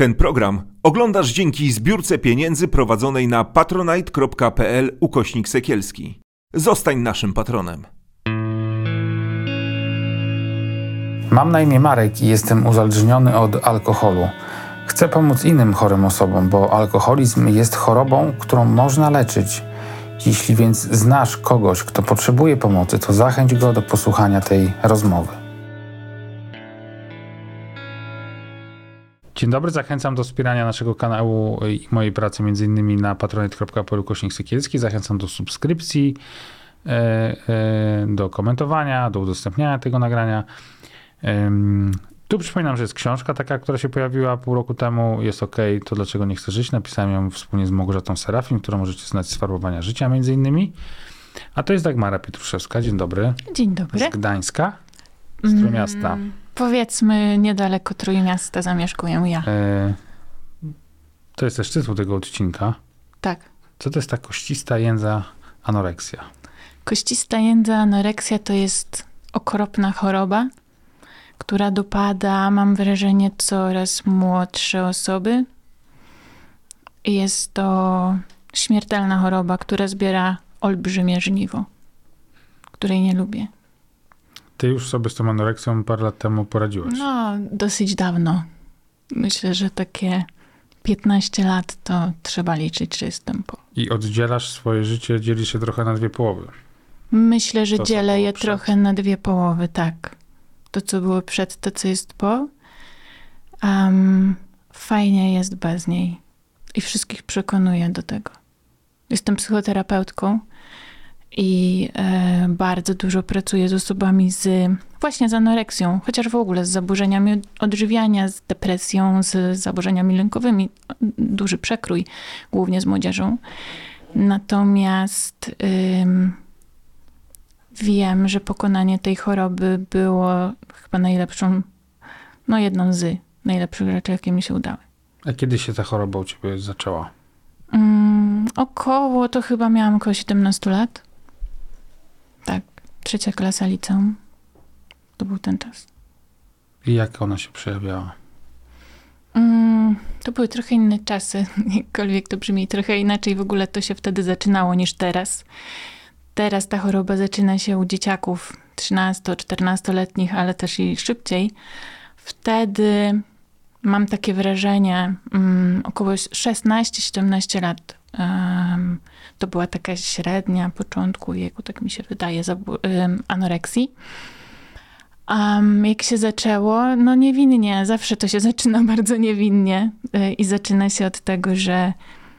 Ten program oglądasz dzięki zbiórce pieniędzy prowadzonej na patronite.pl/Sekielski. Zostań naszym patronem. Mam na imię Marek i jestem uzależniony od alkoholu. Chcę pomóc innym chorym osobom, bo alkoholizm jest chorobą, którą można leczyć. Jeśli więc znasz kogoś, kto potrzebuje pomocy, to zachęć go do posłuchania tej rozmowy. Dzień dobry, zachęcam do wspierania naszego kanału i mojej pracy m.in. na patronite.pl/Sekielski. Zachęcam do subskrypcji, do komentowania, do udostępniania tego nagrania. Tu przypominam, że jest książka taka, która się pojawiła pół roku temu. Jest okej, to dlaczego nie chcę żyć. Napisałem ją wspólnie z Małgorzatą Serafin, którą możecie znać z Farbowania życia m.in. A to jest Dagmara Pietruszewska. Dzień dobry. Dzień dobry. Z Gdańska, z Trójmiasta. Powiedzmy, niedaleko Trójmiasta zamieszkuję ja. To jest też tytuł tego odcinka. Tak. Co to jest ta koścista jędza anoreksja? Koścista jędza anoreksja to jest okropna choroba, która dopada, mam wrażenie, coraz młodsze osoby. Jest to śmiertelna choroba, która zbiera olbrzymie żniwo, której nie lubię. Ty już sobie z tą anoreksją parę lat temu poradziłaś. No, dosyć dawno. Myślę, że takie 15 lat to trzeba liczyć, że jestem po. I oddzielasz swoje życie, dzieli się trochę na dwie połowy. Myślę, że To, co dzielę było je przed. trochę na dwie połowy, tak. To, co było przed, to, co jest po. Fajnie jest bez niej. I wszystkich przekonuję do tego. Jestem psychoterapeutką i bardzo dużo pracuję z osobami właśnie z anoreksją, chociaż w ogóle z zaburzeniami odżywiania, z depresją, z zaburzeniami lękowymi. Duży przekrój, głównie z młodzieżą. Natomiast wiem, że pokonanie tej choroby było chyba jedną z najlepszych rzeczy, jakie mi się udały. A kiedy się ta choroba u ciebie zaczęła? To chyba miałam około 17 lat. Tak, 3. klasa liceum. To był ten czas. I jak ona się przejawiała? To były trochę inne czasy, jakkolwiek to brzmi trochę inaczej. W ogóle to się wtedy zaczynało niż teraz. Teraz ta choroba zaczyna się u dzieciaków 13-14-letnich, ale też i szybciej. Wtedy mam takie wrażenie, około 16-17 lat. To była taka średnia początku wieku, tak mi się wydaje, anoreksji. Jak się zaczęło? No niewinnie. Zawsze to się zaczyna bardzo niewinnie. I zaczyna się od tego, że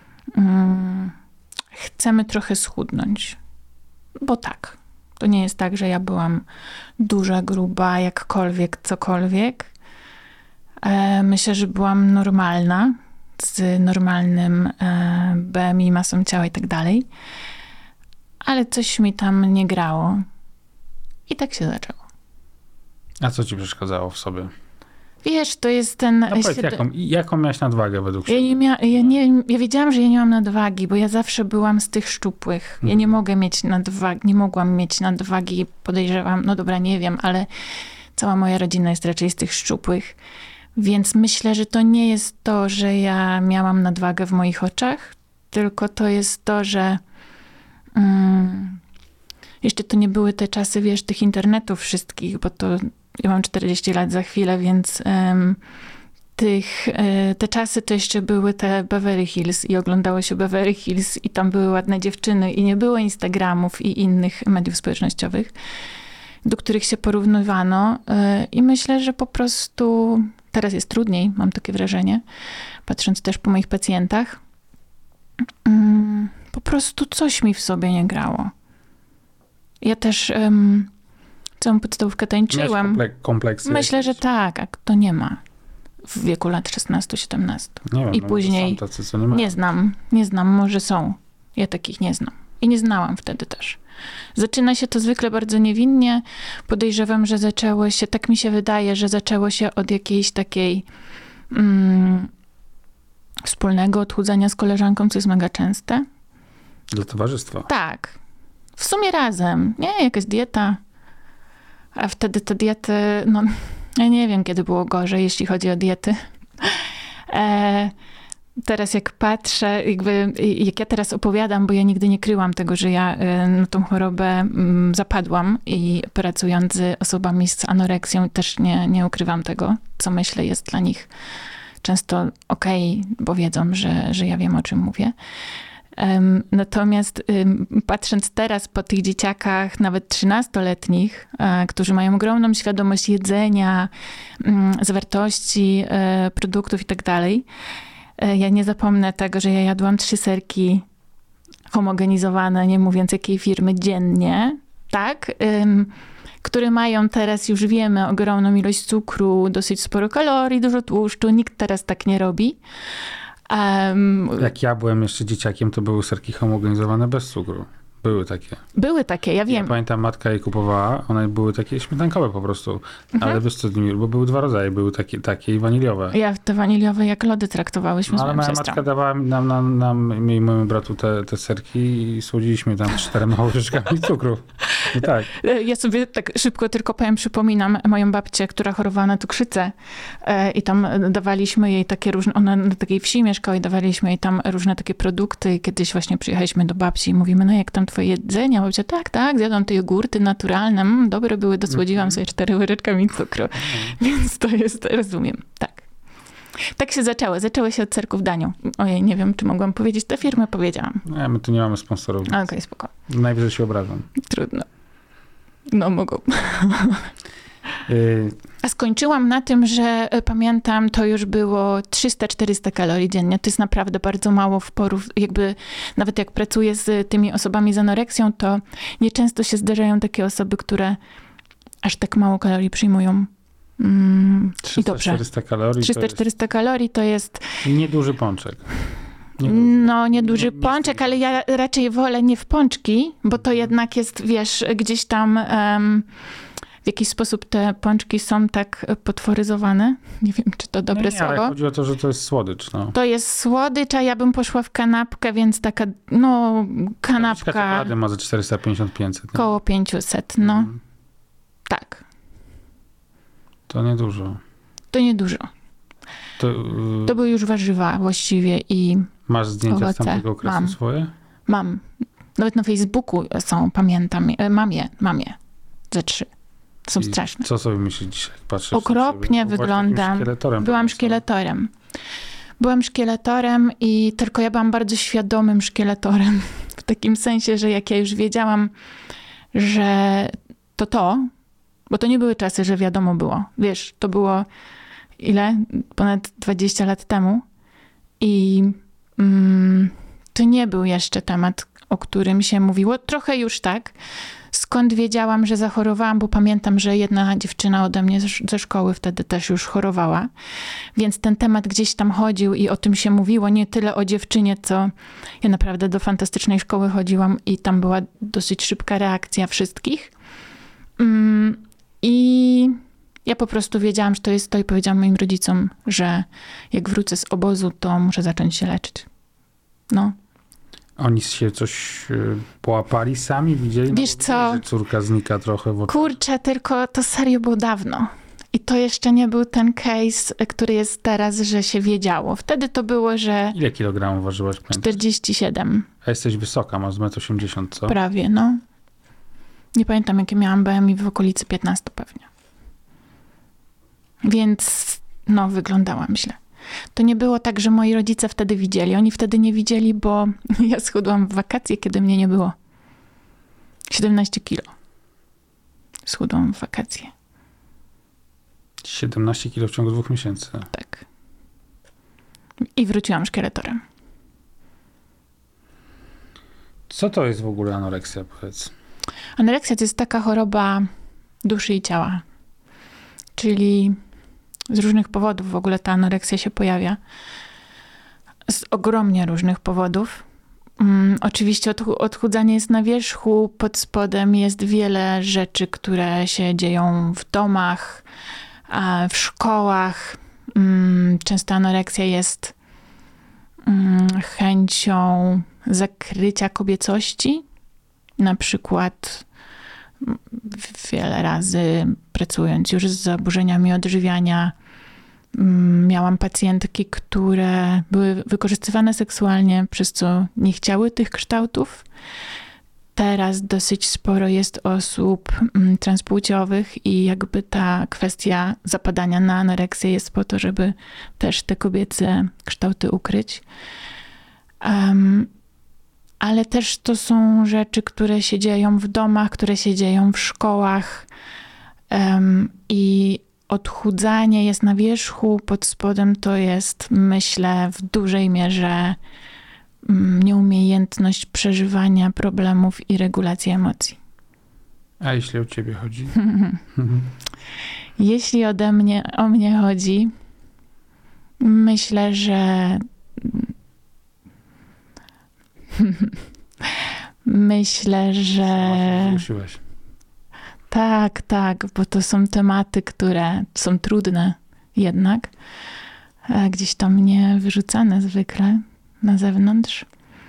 chcemy trochę schudnąć. Bo tak. To nie jest tak, że ja byłam duża, gruba, jakkolwiek, cokolwiek. Myślę, że byłam normalna, z normalnym BMI, masą ciała i tak dalej. Ale coś mi tam nie grało. I tak się zaczęło. A co ci przeszkadzało w sobie? Wiesz, to jest ten... No powiedz, jaką miałaś nadwagę według siebie? Ja wiedziałam, że ja nie mam nadwagi, bo ja zawsze byłam z tych szczupłych. Ja nie mogłam mieć nadwagi, podejrzewam, no dobra, nie wiem, ale cała moja rodzina jest raczej z tych szczupłych. Więc myślę, że to nie jest to, że ja miałam nadwagę w moich oczach, tylko to jest to, że jeszcze to nie były te czasy, wiesz, tych internetów wszystkich, bo to ja mam 40 lat za chwilę, więc te czasy to jeszcze były te Beverly Hills i oglądało się Beverly Hills i tam były ładne dziewczyny i nie było Instagramów i innych mediów społecznościowych, do których się porównywano. I myślę, że po prostu teraz jest trudniej, mam takie wrażenie, patrząc też po moich pacjentach. Po prostu coś mi w sobie nie grało. Ja też całą podstawówkę tańczyłam. Kompleksy Myślę, że jakieś? tak, a kto nie ma w wieku lat 16-17. Nie wiem, I później są tacy, co nie mają. nie znam, może są. Ja takich nie znam. I nie znałam wtedy też. Zaczyna się to zwykle bardzo niewinnie. Podejrzewam, że zaczęło się, tak mi się wydaje, że zaczęło się od jakiejś takiej wspólnego odchudzania z koleżanką, co jest mega częste. Dla towarzystwa. Tak. W sumie razem. Nie, jakaś dieta. A wtedy te diety, no ja nie wiem, kiedy było gorzej, jeśli chodzi o diety. Teraz jak patrzę, jak ja teraz opowiadam, bo ja nigdy nie kryłam tego, że ja na tą chorobę zapadłam i pracując z osobami z anoreksją też nie ukrywam tego, co myślę jest dla nich często okej, bo wiedzą, że ja wiem, o czym mówię. Natomiast patrząc teraz po tych dzieciakach, nawet 13-letnich, którzy mają ogromną świadomość jedzenia, zawartości produktów i tak dalej, ja nie zapomnę tego, że ja jadłam 3 serki homogenizowane, nie mówiąc jakiej firmy, dziennie, tak? Które mają teraz, już wiemy, ogromną ilość cukru, dosyć sporo kalorii, dużo tłuszczu. Nikt teraz tak nie robi. Jak ja byłem jeszcze dzieciakiem, to były serki homogenizowane bez cukru. Były takie, ja wiem. Ja pamiętam, matka je kupowała, one były takie śmietankowe po prostu, ale bez cukru, bo były 2 rodzaje, były takie i waniliowe. Ja te waniliowe jak lody traktowałyśmy z moją moja siostrą. matka dawała nam i mojemu bratu te serki i słodziliśmy tam 4 łyżeczkami cukru. I tak. Ja sobie tak szybko tylko przypominam moją babcię, która chorowała na cukrzycę i tam dawaliśmy jej takie różne, ona na takiej wsi mieszkała i dawaliśmy jej tam różne takie produkty i kiedyś właśnie przyjechaliśmy do babci i mówimy, no jak tam twoje jedzenie? A babcia, tak, zjadłam te jogurty naturalne, dobre były, dosłodziłam sobie 4 łyżeczkami cukru. Więc to jest, rozumiem, tak. Tak się zaczęło. Zaczęło się od serków Danią. Ojej, nie wiem, czy mogłam powiedzieć tę firmę, powiedziałam. Nie, my tu nie mamy sponsorów. Okej, spoko. Najwyżej się obrażam. Trudno. No, mogą. A skończyłam na tym, że pamiętam, to już było 300-400 kalorii dziennie. To jest naprawdę bardzo mało w jakby nawet jak pracuję z tymi osobami z anoreksją, to nieczęsto się zdarzają takie osoby, które aż tak mało kalorii przyjmują. I dobrze. 300-400 kalorii. 300-400 kalorii to jest... Nieduży pączek. Nieduży pączek, ale ja raczej wolę nie w pączki, bo to jednak jest, wiesz, gdzieś tam w jakiś sposób te pączki są tak potworyzowane. Nie wiem, czy to dobre słowo. Ale chodzi o to, że to jest słodycz. No. To jest słodycz, a ja bym poszła w kanapkę, więc taka, kanapka... Czekolady ma za 450-500. Koło 500, Tak. To niedużo. To niedużo. To były już warzywa właściwie i masz zdjęcia owoce. Z tamtego okresu swoje? Mam. Nawet na Facebooku są, pamiętam. Mam je. Ze 3. Są straszne. Co sobie myślisz dzisiaj, jak patrzysz? Okropnie wyglądam. Byłam szkieletorem. Byłam szkieletorem i tylko ja byłam bardzo świadomym szkieletorem. W takim sensie, że jak ja już wiedziałam, że bo to nie były czasy, że wiadomo było. Wiesz, to było Ponad 20 lat temu. I to nie był jeszcze temat, o którym się mówiło. Trochę już tak. Skąd wiedziałam, że zachorowałam, bo pamiętam, że jedna dziewczyna ode mnie ze szkoły wtedy też już chorowała. Więc ten temat gdzieś tam chodził i o tym się mówiło. Nie tyle o dziewczynie, co ja naprawdę do fantastycznej szkoły chodziłam i tam była dosyć szybka reakcja wszystkich. I ja po prostu wiedziałam, że to jest to i powiedziałam moim rodzicom, że jak wrócę z obozu, to muszę zacząć się leczyć. Oni się coś połapali sami? Widzieli? Wiesz co? Że córka znika trochę w oczach. Kurczę, tylko to serio było dawno. I to jeszcze nie był ten case, który jest teraz, że się wiedziało. Wtedy to było, że... Ile kilogramów ważyłaś? 47. A jesteś wysoka, masz 1,80 m, co? Prawie, Nie pamiętam, jakie miałam BMI, w okolicy 15 pewnie. Więc, wyglądałam źle. To nie było tak, że moi rodzice wtedy widzieli. Oni wtedy nie widzieli, bo ja schudłam w wakacje, kiedy mnie nie było. 17 kilo. Schudłam w wakacje. 17 kilo w ciągu 2 miesięcy. Tak. I wróciłam szkieletorem. Co to jest w ogóle anoreksja, powiedz? Anoreksja to jest taka choroba duszy i ciała. Czyli z różnych powodów w ogóle ta anoreksja się pojawia. Z ogromnie różnych powodów. Oczywiście odchudzanie jest na wierzchu, pod spodem jest wiele rzeczy, które się dzieją w domach, w szkołach. Często anoreksja jest chęcią zakrycia kobiecości. Na przykład wiele razy pracując już z zaburzeniami odżywiania, Miałam pacjentki, które były wykorzystywane seksualnie, przez co nie chciały tych kształtów. Teraz dosyć sporo jest osób transpłciowych i jakby ta kwestia zapadania na anoreksję jest po to, żeby też te kobiece kształty ukryć. Ale też to są rzeczy, które się dzieją w domach, które się dzieją w szkołach i odchudzanie jest na wierzchu, pod spodem to jest, myślę, w dużej mierze nieumiejętność przeżywania problemów i regulacji emocji. A jeśli o ciebie chodzi? Jeśli o mnie chodzi, myślę, że Zmusiłeś. Tak, bo to są tematy, które są trudne jednak. Gdzieś tam nie wyrzucane zwykle na zewnątrz.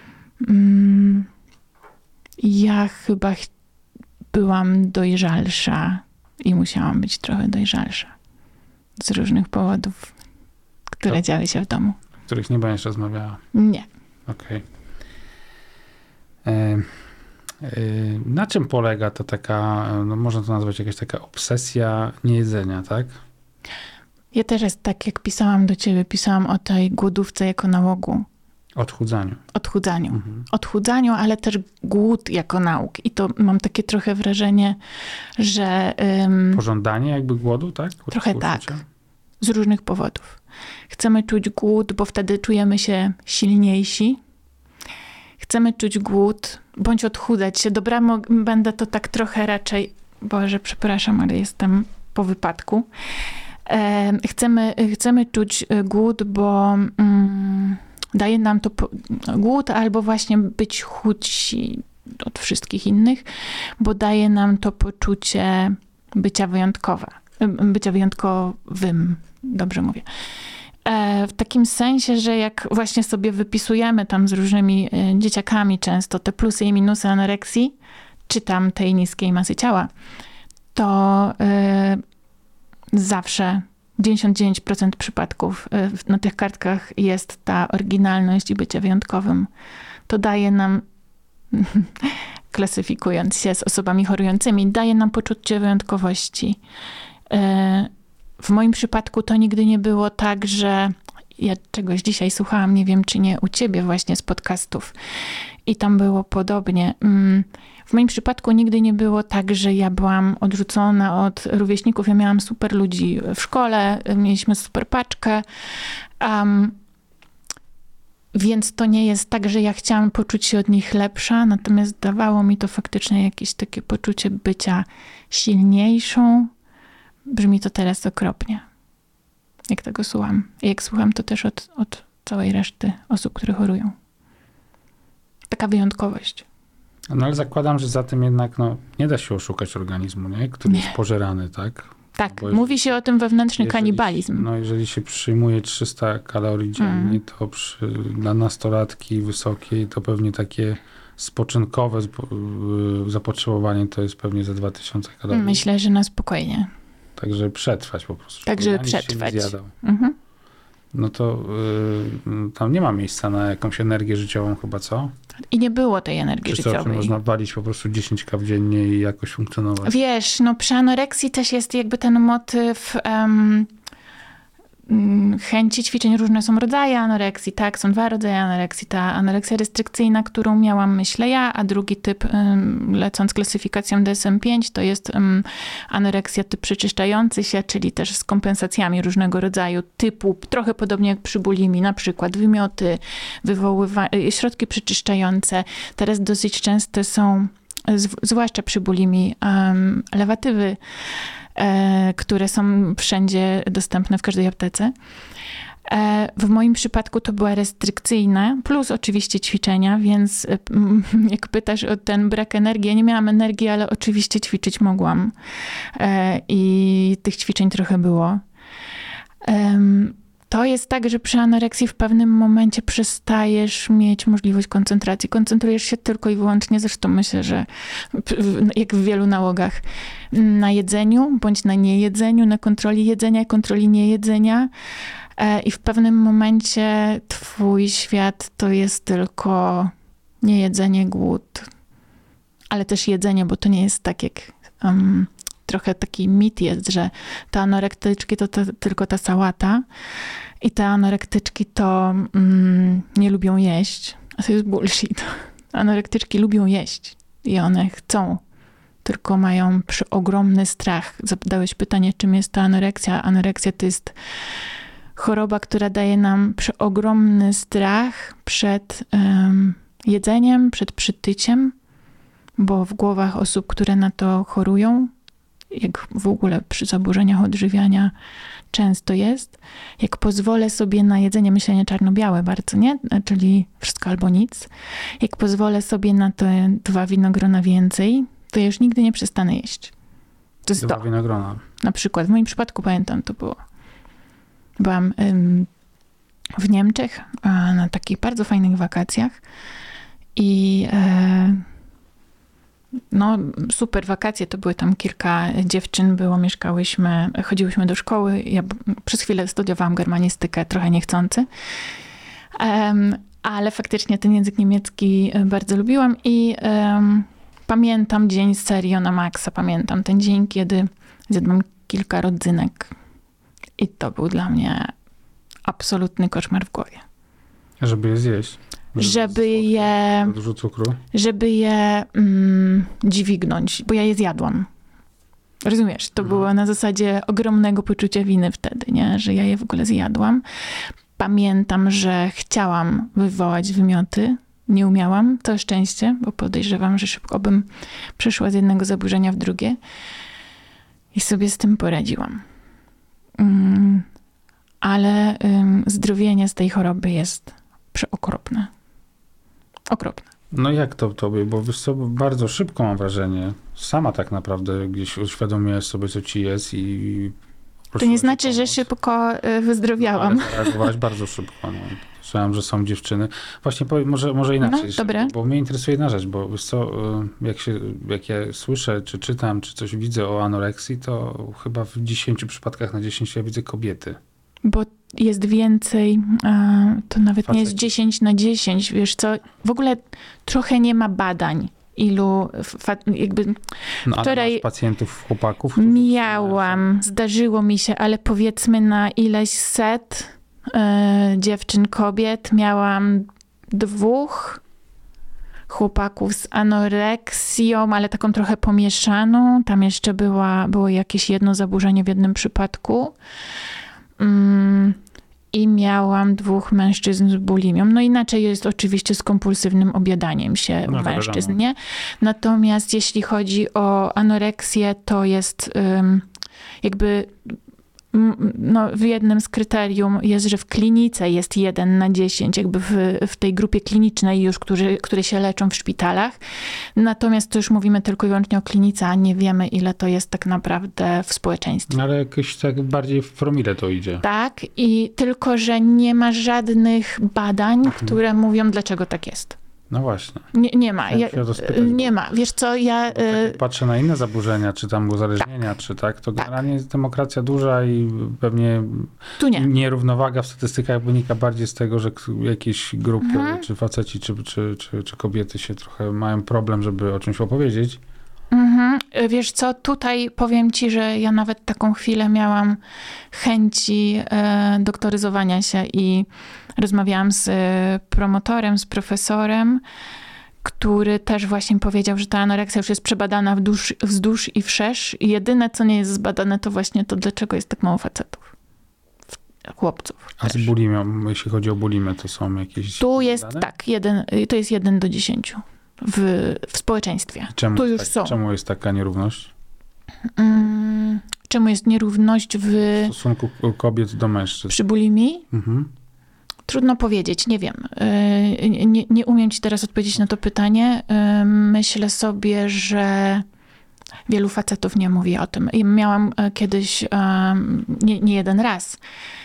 Ja chyba byłam dojrzalsza i musiałam być trochę dojrzalsza. Z różnych powodów, które działy się w domu. O których nie będziesz rozmawiała. Nie. Okej. Na czym polega to taka, no można to nazwać jakaś taka obsesja niejedzenia, tak? Ja też jest tak, jak pisałam do ciebie, pisałam o tej głodówce jako nałogu. Odchudzaniu. Odchudzaniu, ale też głód jako nauk. I to mam takie trochę wrażenie, że... Pożądanie jakby głodu, tak? Trochę tak. Z różnych powodów. Chcemy czuć głód, bo wtedy czujemy się silniejsi. Chcemy czuć głód, bądź odchudzać się. Dobra, będę to tak trochę raczej... Boże, przepraszam, ale jestem po wypadku. Chcemy czuć głód, bo daje nam to głód, albo właśnie być chudsi od wszystkich innych, bo daje nam to poczucie bycia wyjątkowym. Dobrze mówię. W takim sensie, że jak właśnie sobie wypisujemy tam z różnymi dzieciakami często te plusy i minusy anoreksji, czy tam tej niskiej masy ciała, to zawsze 99% przypadków na tych kartkach jest ta oryginalność i bycie wyjątkowym. To daje nam, klasyfikując się z osobami chorującymi, daje nam poczucie wyjątkowości. W moim przypadku to nigdy nie było tak, że ja czegoś dzisiaj słuchałam, nie wiem czy nie u ciebie właśnie z podcastów i tam było podobnie. W moim przypadku nigdy nie było tak, że ja byłam odrzucona od rówieśników. Ja miałam super ludzi w szkole, mieliśmy super paczkę, więc to nie jest tak, że ja chciałam poczuć się od nich lepsza, natomiast dawało mi to faktycznie jakieś takie poczucie bycia silniejszą. Brzmi to teraz okropnie, jak tego słucham. I jak słucham to też od całej reszty osób, które chorują. Taka wyjątkowość. No ale zakładam, że za tym jednak nie da się oszukać organizmu, nie? Który jest pożerany, tak? Tak, mówi się o tym wewnętrzny kanibalizm. No jeżeli się przyjmuje 300 kalorii dziennie, to dla nastolatki wysokiej to pewnie takie spoczynkowe zapotrzebowanie to jest pewnie za 2000 kalorii. Myślę, że na spokojnie. Także przetrwać po prostu. Tak, żeby przetrwać. Się nie zjadał. No to tam nie ma miejsca na jakąś energię życiową chyba, co? I nie było tej energii życiowej. Można walić po prostu 10 kaw dziennie i jakoś funkcjonować. Wiesz, przy anoreksji też jest jakby ten motyw chęci ćwiczeń. Różne są rodzaje anoreksji, tak? Są 2 rodzaje anoreksji. Ta anoreksja restrykcyjna, którą miałam, myślę ja, a drugi typ, lecąc klasyfikacją DSM-5, to jest anoreksja typ przeczyszczający się, czyli też z kompensacjami różnego rodzaju typu, trochę podobnie jak przy bulimii, na przykład wymioty, środki przeczyszczające. Teraz dosyć częste są, zwłaszcza przy bulimii, lewatywy, które są wszędzie dostępne w każdej aptece. W moim przypadku to była restrykcyjna, plus oczywiście ćwiczenia, więc jak pytasz o ten brak energii, ja nie miałam energii, ale oczywiście ćwiczyć mogłam. I tych ćwiczeń trochę było. to jest tak, że przy anoreksji w pewnym momencie przestajesz mieć możliwość koncentracji. Koncentrujesz się tylko i wyłącznie, zresztą myślę, że jak w wielu nałogach, na jedzeniu, bądź na niejedzeniu, na kontroli jedzenia i kontroli niejedzenia. I w pewnym momencie twój świat to jest tylko niejedzenie, głód, ale też jedzenie, bo to nie jest tak jak... trochę taki mit jest, że te anorektyczki to tylko ta sałata i te anorektyczki to nie lubią jeść. A to jest bullshit. Anorektyczki lubią jeść i one chcą, tylko mają ogromny strach. Zadałeś pytanie, czym jest ta anoreksja. Anoreksja to jest choroba, która daje nam przeogromny strach przed jedzeniem, przed przytyciem, bo w głowach osób, które na to chorują, jak w ogóle przy zaburzeniach odżywiania często jest, jak pozwolę sobie na jedzenie, myślenie czarno-białe bardzo, nie? Czyli wszystko albo nic. Jak pozwolę sobie na te 2 winogrona więcej, to ja już nigdy nie przestanę jeść. To jest 2 to. winogrona. Na przykład, w moim przypadku pamiętam, to było. Byłam w Niemczech na takich bardzo fajnych wakacjach i no super wakacje, to były tam kilka dziewczyn, mieszkałyśmy, chodziłyśmy do szkoły. Ja przez chwilę studiowałam germanistykę, trochę niechcący, ale faktycznie ten język niemiecki bardzo lubiłam i pamiętam dzień serio na maksa. Pamiętam ten dzień, kiedy zjadłam kilka rodzynek i to był dla mnie absolutny koszmar w głowie. Żeby je zjeść. Żeby je dźwignąć, bo ja je zjadłam. Rozumiesz? To było na zasadzie ogromnego poczucia winy wtedy, nie? Że ja je w ogóle zjadłam. Pamiętam, że chciałam wywołać wymioty. Nie umiałam. To szczęście, bo podejrzewam, że szybko bym przeszła z jednego zaburzenia w drugie. I sobie z tym poradziłam. Ale zdrowienie z tej choroby jest przeokropne. Okropne. No jak to tobie? Bo wiesz co, bardzo szybko mam wrażenie, sama tak naprawdę gdzieś uświadomiłaś sobie, co ci jest i... To nie znaczy, że szybko wyzdrowiałam. No, ale zareagowałaś bardzo szybko. No. Słyszałem, że są dziewczyny. Właśnie może inaczej. No, dobre. Bo mnie interesuje jedna rzecz, bo wiesz co, jak ja słyszę, czy czytam, czy coś widzę o anoreksji, to chyba w 10 przypadkach na 10 ja widzę kobiety. Bo jest więcej, to nawet nie jest 10 na 10, wiesz co, w ogóle trochę nie ma badań, ilu jakby no, wczoraj ale masz pacjentów, chłopaków? Miałam, zdarzyło mi się, ale powiedzmy na ileś set dziewczyn, kobiet, miałam 2 chłopaków z anoreksją, ale taką trochę pomieszaną, tam jeszcze było jakieś jedno zaburzenie w jednym przypadku. I miałam 2 mężczyzn z bulimią. No inaczej jest oczywiście z kompulsywnym objadaniem się u mężczyzn, nie? Natomiast jeśli chodzi o anoreksję, to jest jakby no, w jednym z kryterium jest, że w klinice jest 1 na 10, jakby w tej grupie klinicznej już, które się leczą w szpitalach. Natomiast to już mówimy tylko i wyłącznie o klinice, a nie wiemy, ile to jest tak naprawdę w społeczeństwie. Ale jakoś tak bardziej w promile to idzie. Tak, i tylko, że nie ma żadnych badań, które mówią, dlaczego tak jest. No właśnie. Nie ma. Nie ma. Wiesz co, jak patrzę na inne zaburzenia, czy tam uzależnienia, czy tak, to generalnie jest demokracja duża i pewnie tu nie. Nierównowaga w statystykach wynika bardziej z tego, że jakieś grupy, czy faceci, czy kobiety się trochę mają problem, żeby o czymś opowiedzieć. Wiesz co, tutaj powiem ci, że ja nawet taką chwilę miałam chęci doktoryzowania się i rozmawiałam z promotorem, z profesorem, który też właśnie powiedział, że ta anoreksja już jest przebadana wzdłuż i wszerz. I jedyne, co nie jest zbadane, to właśnie to, dlaczego jest tak mało facetów. Chłopców. A z bulimią, jeśli chodzi o bulimę, to są jakieś... Tu jest tak, to jest 1 do 10 w społeczeństwie. Czemu jest taka nierówność? Czemu jest nierówność w stosunku kobiet do mężczyzn? Przy bulimii? Trudno powiedzieć, nie wiem. Nie umiem ci teraz odpowiedzieć na to pytanie. Myślę sobie, że wielu facetów nie mówi o tym. I miałam kiedyś, nie jeden raz,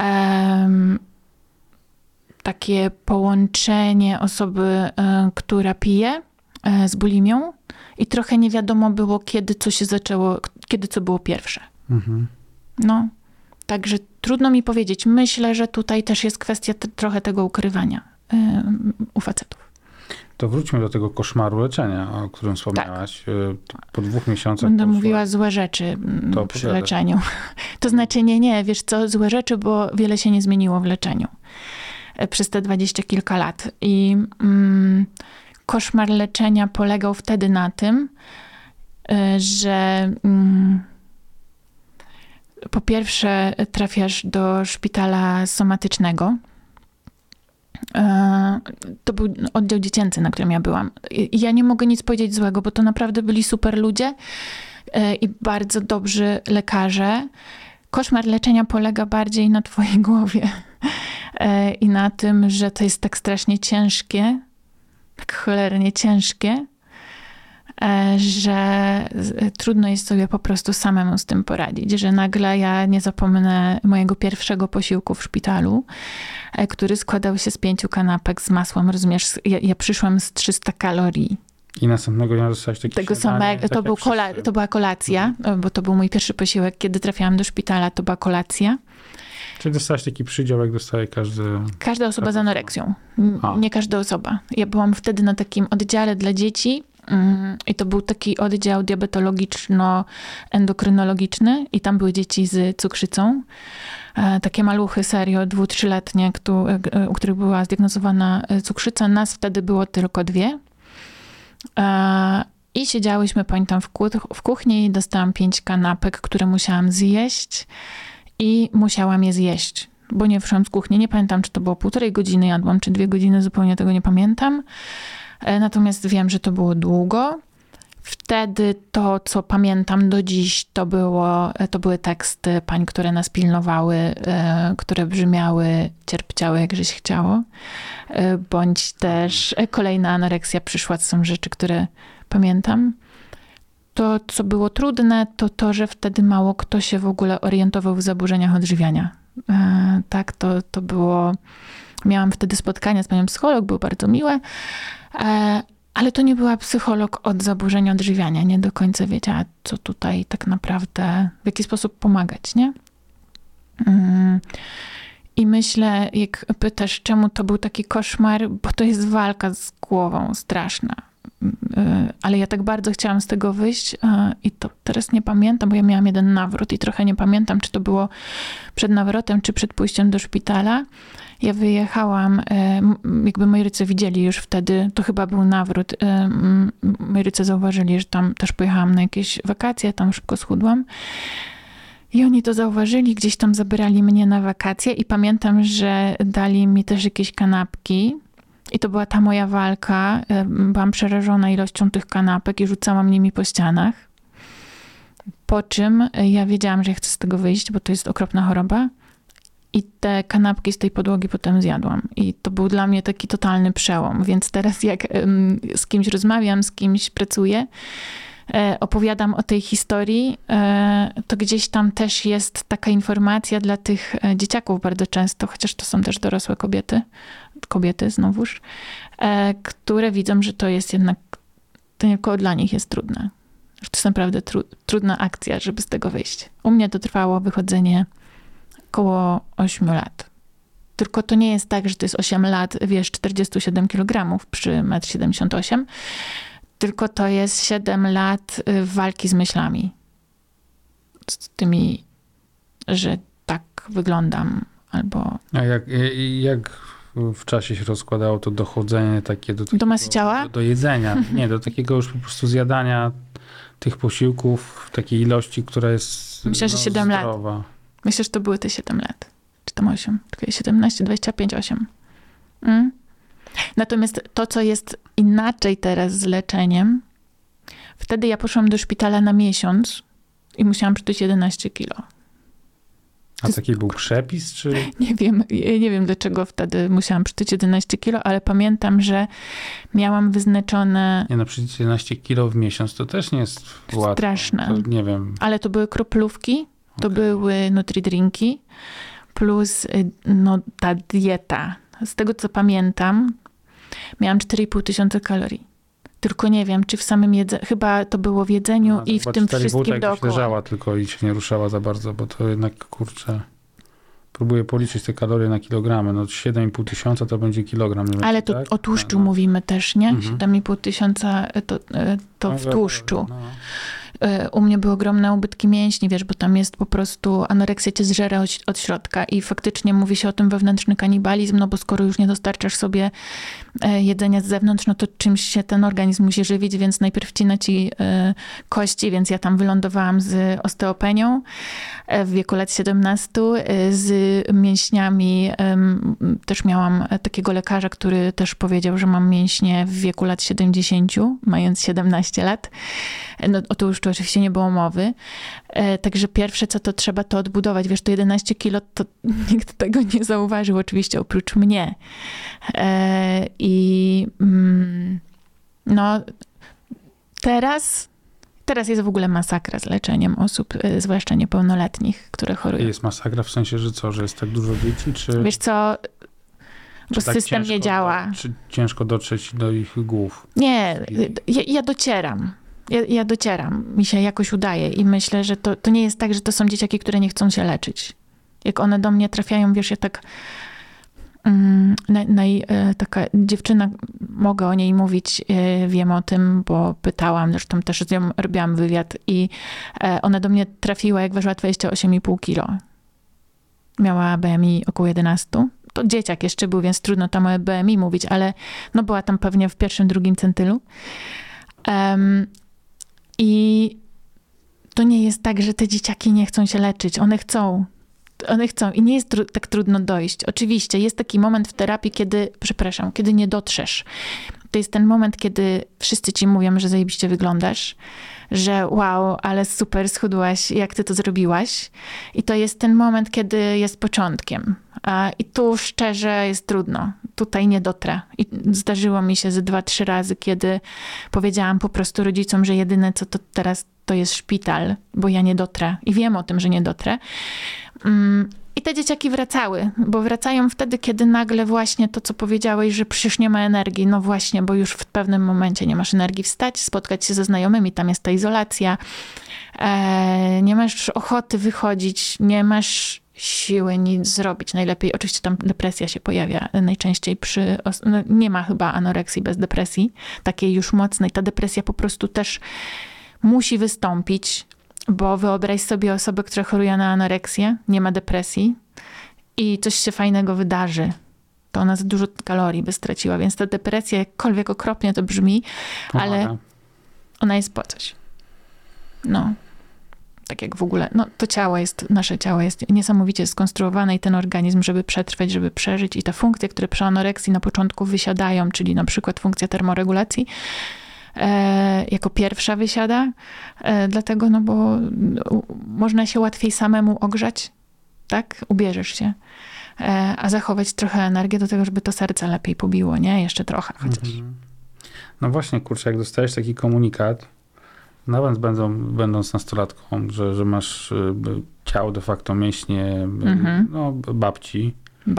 takie połączenie osoby, która pije z bulimią i trochę nie wiadomo było, kiedy co się zaczęło, kiedy co było pierwsze. No, także trudno mi powiedzieć. Myślę, że tutaj też jest kwestia trochę tego ukrywania u facetów. To wróćmy do tego koszmaru leczenia, o którym wspomniałaś. Po 2 miesiącach... Będę mówiła złe rzeczy przy leczeniu. To znaczy nie, wiesz co, złe rzeczy, bo wiele się nie zmieniło w leczeniu przez te 20 kilka lat. I koszmar leczenia polegał wtedy na tym, że po pierwsze trafiasz do szpitala somatycznego. To był oddział dziecięcy, na którym ja byłam. I ja nie mogę nic powiedzieć złego, bo to naprawdę byli super ludzie i bardzo dobrzy lekarze. Koszmar leczenia polega bardziej na twojej głowie i na tym, że to jest tak strasznie ciężkie, tak cholernie ciężkie, że trudno jest sobie po prostu samemu z tym poradzić, że nagle ja nie zapomnę mojego pierwszego posiłku w szpitalu, który składał się z 5 kanapek z masłem, rozumiesz, ja przyszłam z 300 kalorii. I następnego dnia dostałaś takie tego samego, to była kolacja, bo to był mój pierwszy posiłek, kiedy trafiałam do szpitala, to była kolacja. Czyli dostałaś taki przydział, jak dostaje każda osoba z anoreksją. Nie każda osoba. Ja byłam wtedy na takim oddziale dla dzieci i to był taki oddział diabetologiczno-endokrynologiczny i tam były dzieci z cukrzycą. Takie maluchy, serio, 2-3-letnie, u których była zdiagnozowana cukrzyca. Nas wtedy było tylko 2. I siedziałyśmy, pamiętam, w kuchni i dostałam 5 kanapek, które musiałam zjeść i musiałam je zjeść, bo nie wyszłam z kuchni. Nie pamiętam, czy to było 1,5 godziny jadłam, czy 2 godziny, zupełnie tego nie pamiętam. Natomiast wiem, że to było długo. Wtedy to, co pamiętam do dziś, to były teksty pań, które nas pilnowały, które brzmiały: cierpciały, jakżeś chciało. Bądź też kolejna anoreksja przyszła. To są rzeczy, które pamiętam. To, co było trudne, to, że wtedy mało kto się w ogóle orientował w zaburzeniach odżywiania. Tak, to było... Miałam wtedy spotkania z panią psycholog, były bardzo miłe, ale to nie była psycholog od zaburzeń odżywiania. Nie do końca wiedziała, co tutaj tak naprawdę, w jaki sposób pomagać, nie? I myślę, jak pytasz, czemu to był taki koszmar, bo to jest walka z głową straszna. Ale ja tak bardzo chciałam z tego wyjść i to teraz nie pamiętam, bo ja miałam 1 nawrót i trochę nie pamiętam, czy to było przed nawrotem, czy przed pójściem do szpitala. Ja wyjechałam, jakby moi rodzice widzieli już wtedy, to chyba był nawrót. Moi rodzice zauważyli, że tam też pojechałam na jakieś wakacje, tam szybko schudłam. I oni to zauważyli, gdzieś tam zabierali mnie na wakacje i pamiętam, że dali mi też jakieś kanapki. I to była ta moja walka. Byłam przerażona ilością tych kanapek i rzucałam nimi po ścianach. Po czym ja wiedziałam, że ja chcę z tego wyjść, bo to jest okropna choroba. I te kanapki z tej podłogi potem zjadłam. I to był dla mnie taki totalny przełom. Więc teraz jak z kimś rozmawiam, z kimś pracuję, opowiadam o tej historii, to gdzieś tam też jest taka informacja dla tych dzieciaków bardzo często, chociaż to są też dorosłe kobiety znowuż, które widzą, że to jest jednak, to nie tylko dla nich jest trudne. Że to jest naprawdę trudna akcja, żeby z tego wyjść. U mnie to trwało wychodzenie około 8 lat. Tylko to nie jest tak, że to jest 8 lat, wiesz, 47 kg przy 1,78 m, tylko to jest 7 lat walki z myślami. Z tymi, że tak wyglądam, albo... A jak w czasie się rozkładało to dochodzenie takie do takiego, do masy ciała? Do jedzenia. Nie, do takiego już po prostu zjadania tych posiłków w takiej ilości, która jest myślę, że 7 zdrowa. lat. Myślę, że to były te 7 lat. Czy tam 8? Tylko 17, 25, 8. Natomiast to, co jest inaczej teraz z leczeniem, wtedy ja poszłam do szpitala na miesiąc i musiałam przytyć 11 kilo. A taki był przepis, czy? Nie wiem, dlaczego wtedy musiałam przytyć 11 kilo, ale pamiętam, że miałam wyznaczone... Nie no, przytyć 11 kilo w miesiąc to też nie jest łatwe. Straszne. To nie wiem. Ale to były kroplówki, to były nutridrinki, plus no, ta dieta. Z tego, co pamiętam, miałam 4,5 tysiąca kalorii. Tylko nie wiem, czy w samym jedzeniu, chyba to było w jedzeniu i w tym wszystkim dookoła. Leżała tylko i się nie ruszała za bardzo, bo to jednak, kurczę, próbuję policzyć te kalorie na kilogramy. No 7,5 tysiąca to będzie kilogram. Nie Ale wiem, to tak? o tłuszczu mówimy też, nie? 7,5 tysiąca to w tłuszczu. No. U mnie były ogromne ubytki mięśni, wiesz, bo tam jest po prostu anoreksja cię zżera od środka i faktycznie mówi się o tym wewnętrzny kanibalizm, no bo skoro już nie dostarczasz sobie jedzenia z zewnątrz, no to czymś się ten organizm musi żywić, więc najpierw wcina ci kości, więc ja tam wylądowałam z osteopenią w wieku lat 17, z mięśniami. Też miałam takiego lekarza, który też powiedział, że mam mięśnie w wieku lat 70, mając 17 lat. No o tłuszczu oczywiście nie było mowy. Także pierwsze, co to trzeba, to odbudować. Wiesz, to 11 kilo, to nikt tego nie zauważył, oczywiście, oprócz mnie. No, teraz jest w ogóle masakra z leczeniem osób, zwłaszcza niepełnoletnich, które chorują. Jest masakra w sensie, że co, że jest tak dużo dzieci, czy... Wiesz co, bo tak system nie działa. Czy ciężko dotrzeć do ich głów? Nie, ja docieram. Ja docieram. Mi się jakoś udaje i myślę, że to nie jest tak, że to są dzieciaki, które nie chcą się leczyć. Jak one do mnie trafiają, wiesz, ja tak... taka dziewczyna, mogę o niej mówić, wiem o tym, bo pytałam, zresztą też z nią robiłam wywiad i ona do mnie trafiła, jak ważyła 28,5 kilo. Miała BMI około 11. To dzieciak jeszcze był, więc trudno tam o BMI mówić, ale no była tam pewnie w pierwszym, drugim centylu. I to nie jest tak, że te dzieciaki nie chcą się leczyć. One chcą i nie jest tak trudno dojść. Oczywiście jest taki moment w terapii, kiedy nie dotrzesz. To jest ten moment, kiedy wszyscy ci mówią, że zajebiście wyglądasz, że wow, ale super schudłaś, jak ty to zrobiłaś. I to jest ten moment, kiedy jest początkiem. I tu szczerze jest trudno. Tutaj nie dotrę. I zdarzyło mi się ze 2-3 razy, kiedy powiedziałam po prostu rodzicom, że jedyne co to teraz to jest szpital, bo ja nie dotrę. I wiem o tym, że nie dotrę. I te dzieciaki wracały, bo wracają wtedy, kiedy nagle właśnie to, co powiedziałeś, że przecież nie ma energii. No właśnie, bo już w pewnym momencie nie masz energii wstać, spotkać się ze znajomymi, tam jest ta izolacja. Nie masz ochoty wychodzić, nie masz siły nic zrobić. Najlepiej, oczywiście tam depresja się pojawia najczęściej nie ma chyba anoreksji bez depresji, takiej już mocnej. Ta depresja po prostu też musi wystąpić, bo wyobraź sobie osobę, która choruje na anoreksję, nie ma depresji i coś się fajnego wydarzy. To ona za dużo kalorii by straciła, więc ta depresja, jakkolwiek okropnie to brzmi, ale ona jest po coś. No. Tak jak w ogóle, no to nasze ciało jest niesamowicie skonstruowane i ten organizm, żeby przetrwać, żeby przeżyć i te funkcje, które przy anoreksji na początku wysiadają, czyli na przykład funkcja termoregulacji, jako pierwsza wysiada, dlatego, no bo można się łatwiej samemu ogrzać, tak? Ubierzesz się, a zachować trochę energii do tego, żeby to serce lepiej pobiło, nie? Jeszcze trochę chociaż. No właśnie, kurczę, jak dostajesz taki komunikat, nawet będąc nastolatką, że masz ciało de facto mięśnie babci,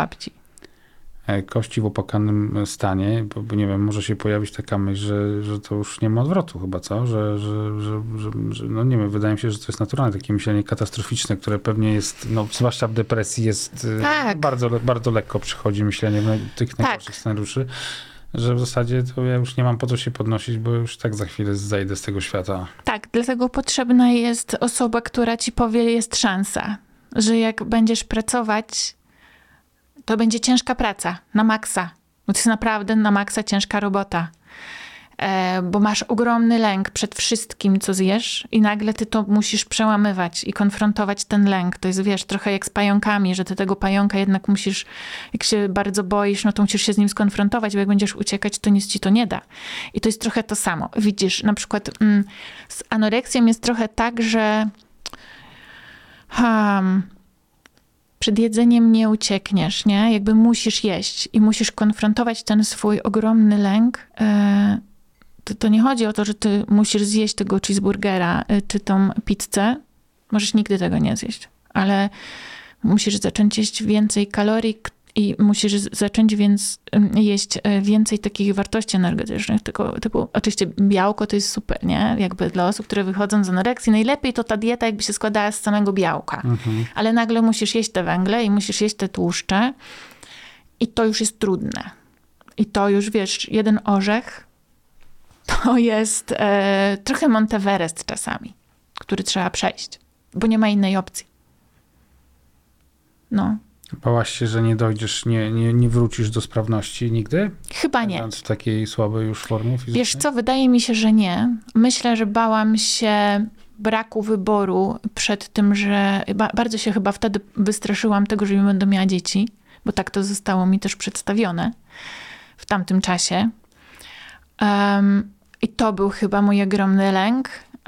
kości w opłakanym stanie, bo nie wiem, może się pojawić taka myśl, że to już nie ma odwrotu chyba, co? Że no nie wiem, wydaje mi się, że to jest naturalne, takie myślenie katastroficzne, które pewnie jest, no zwłaszcza w depresji jest bardzo, bardzo lekko przychodzi myślenie tych najgorszych scenariuszy, że w zasadzie to ja już nie mam po co się podnosić, bo już tak za chwilę zejdę z tego świata. Tak, dlatego potrzebna jest osoba, która ci powie, jest szansa, że jak będziesz pracować, to będzie ciężka praca, na maksa. Bo to jest naprawdę na maksa ciężka robota. Bo masz ogromny lęk przed wszystkim, co zjesz i nagle ty to musisz przełamywać i konfrontować ten lęk. To jest, wiesz, trochę jak z pająkami, że ty tego pająka jednak musisz, jak się bardzo boisz, no to musisz się z nim skonfrontować, bo jak będziesz uciekać, to nic ci to nie da. I to jest trochę to samo. Widzisz, na przykład z anoreksją jest trochę tak, że przed jedzeniem nie uciekniesz, nie? Jakby musisz jeść i musisz konfrontować ten swój ogromny lęk. To nie chodzi o to, że ty musisz zjeść tego cheeseburgera czy tą pizzę. Możesz nigdy tego nie zjeść. Ale Musisz zacząć jeść więcej kalorii i musisz zacząć jeść więcej takich wartości energetycznych. Typu, oczywiście białko to jest super, nie? Jakby dla osób, które wychodzą z anoreksji, najlepiej to ta dieta jakby się składała z samego białka. Ale nagle musisz jeść te węgle i musisz jeść te tłuszcze i to już jest trudne. I to już, wiesz, jeden orzech to jest trochę Monteverest czasami, który trzeba przejść, bo nie ma innej opcji. No. Bałaś się, że nie dojdziesz, nie wrócisz do sprawności nigdy? Chyba nie. W takiej słabej już formie fizycznej? Wiesz co, wydaje mi się, że nie. Myślę, że bałam się braku wyboru przed tym, że bardzo się chyba wtedy wystraszyłam tego, że nie będę miała dzieci, bo tak to zostało mi też przedstawione w tamtym czasie. I to był chyba mój ogromny lęk.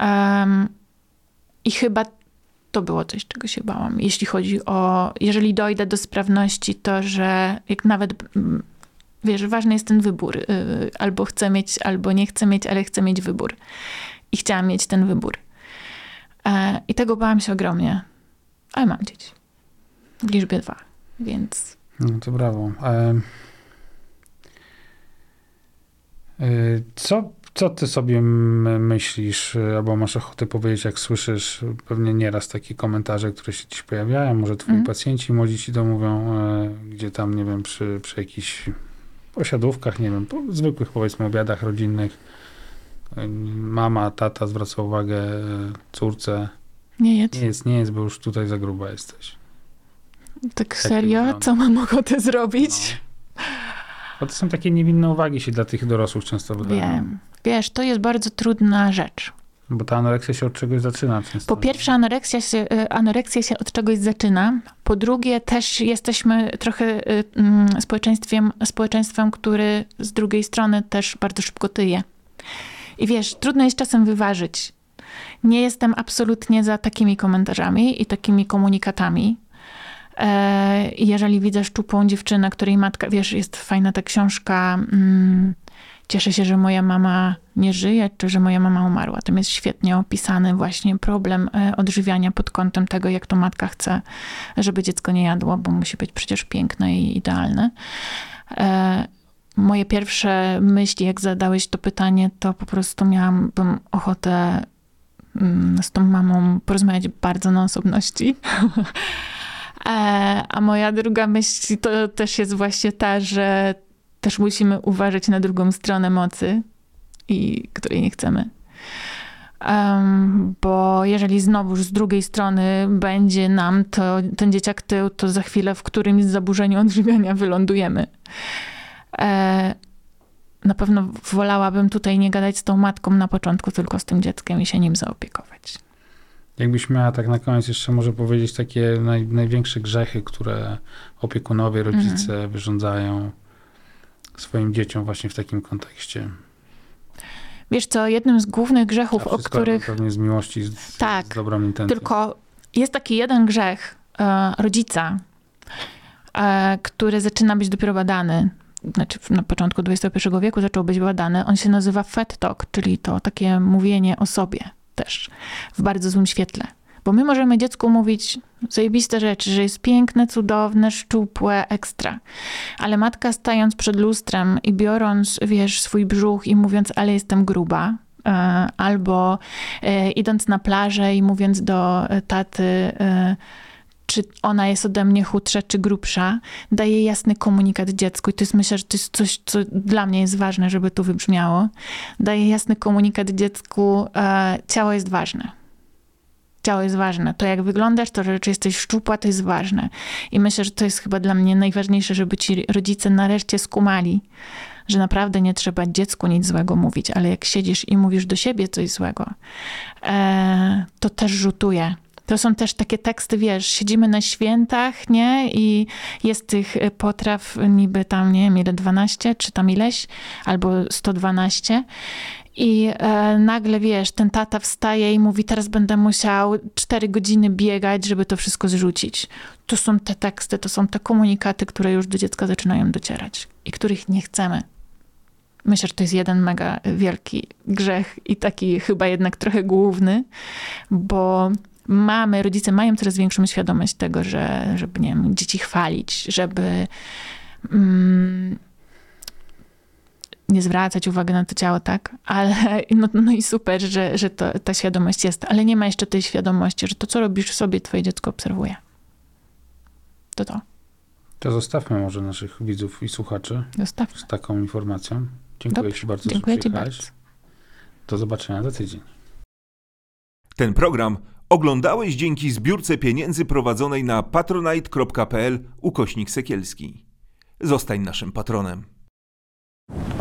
I chyba to było coś, czego się bałam. Jeśli chodzi o, jeżeli dojdę do sprawności, to że jak nawet, wiesz, ważny jest ten wybór. Albo chcę mieć, albo nie chcę mieć, ale chcę mieć wybór. I chciałam mieć ten wybór. I tego bałam się ogromnie. Ale mam dzieci. W liczbie 2, więc... No to brawo. Co ty sobie myślisz, albo masz ochotę powiedzieć, jak słyszysz pewnie nieraz takie komentarze, które się dziś pojawiają, może twoi pacjenci młodzi ci to mówią, gdzie tam, nie wiem, przy jakichś posiadówkach, nie wiem, zwykłych powiedzmy obiadach rodzinnych, mama, tata zwraca uwagę córce. Nie jedz. Nie jedz, bo już tutaj za gruba jesteś. Tak serio? Co mam ochotę zrobić? No. Bo to są takie niewinne uwagi się dla tych dorosłych często wydają. Wiem. Wiesz, to jest bardzo trudna rzecz. Bo ta anoreksja się od czegoś zaczyna często. Po pierwsze, anoreksja się od czegoś zaczyna. Po drugie, też jesteśmy trochę społeczeństwem, który z drugiej strony też bardzo szybko tyje. I wiesz, trudno jest czasem wyważyć. Nie jestem absolutnie za takimi komentarzami i takimi komunikatami. Jeżeli widzę szczupłą dziewczynę, której matka, wiesz, jest fajna ta książka, cieszę się, że moja mama nie żyje, czy że moja mama umarła. Tam jest świetnie opisany właśnie problem odżywiania pod kątem tego, jak to matka chce, żeby dziecko nie jadło, bo musi być przecież piękne i idealne. Moje pierwsze myśli, jak zadałeś to pytanie, to po prostu miałabym ochotę z tą mamą porozmawiać bardzo na osobności. A moja druga myśl to też jest właśnie ta, że też musimy uważać na drugą stronę mocy, której nie chcemy. Bo jeżeli znowuż z drugiej strony będzie nam ten dzieciak tył, to za chwilę w którymś zaburzeniu odżywiania wylądujemy. Na pewno wolałabym tutaj nie gadać z tą matką na początku, tylko z tym dzieckiem i się nim zaopiekować. Jakbyś miała tak na koniec jeszcze może powiedzieć takie największe grzechy, które opiekunowie, rodzice wyrządzają swoim dzieciom właśnie w takim kontekście. Wiesz co, jednym z głównych grzechów, o których... Pewnie z miłości, z dobrą intencją. Tylko jest taki jeden grzech rodzica, który zaczyna być dopiero badany. Znaczy na początku XXI wieku zaczął być badany. On się nazywa fat talk, czyli to takie mówienie o sobie też w bardzo złym świetle. Bo my możemy dziecku mówić zajebiste rzeczy, że jest piękne, cudowne, szczupłe, ekstra. Ale matka stając przed lustrem i biorąc, wiesz, swój brzuch i mówiąc, ale jestem gruba, albo idąc na plażę i mówiąc do taty, czy ona jest ode mnie chudsza, czy grubsza, daje jasny komunikat dziecku. I to jest, myślę, że to jest coś, co dla mnie jest ważne, żeby tu wybrzmiało. Daje jasny komunikat dziecku, ciało jest ważne. Ciało jest ważne. To jak wyglądasz, to że czy jesteś szczupła, to jest ważne. I myślę, że to jest chyba dla mnie najważniejsze, żeby ci rodzice nareszcie skumali, że naprawdę nie trzeba dziecku nic złego mówić, ale jak siedzisz i mówisz do siebie coś złego, to też rzutuje. To są też takie teksty, wiesz, siedzimy na świętach, nie? I jest tych potraw niby tam, nie wiem, ile 12, czy tam ileś, albo 112. I nagle, wiesz, ten tata wstaje i mówi, teraz będę musiał 4 godziny biegać, żeby to wszystko zrzucić. To są te teksty, to są te komunikaty, które już do dziecka zaczynają docierać i których nie chcemy. Myślę, że to jest jeden mega wielki grzech i taki chyba jednak trochę główny, bo rodzice mają coraz większą świadomość tego, żeby, nie wiem, dzieci chwalić, żeby nie zwracać uwagi na to ciało, tak? Ale no i super, że ta świadomość jest, ale nie ma jeszcze tej świadomości, że to, co robisz sobie, twoje dziecko obserwuje. To. To zostawmy może naszych widzów i słuchaczy Zostawmy. z taką informacją. Dziękuję ci bardzo, Dziękuję że ci przyjechałeś. bardzo. Do zobaczenia za tydzień. Ten program oglądałeś dzięki zbiórce pieniędzy prowadzonej na patronite.pl/Sekielski. Zostań naszym patronem.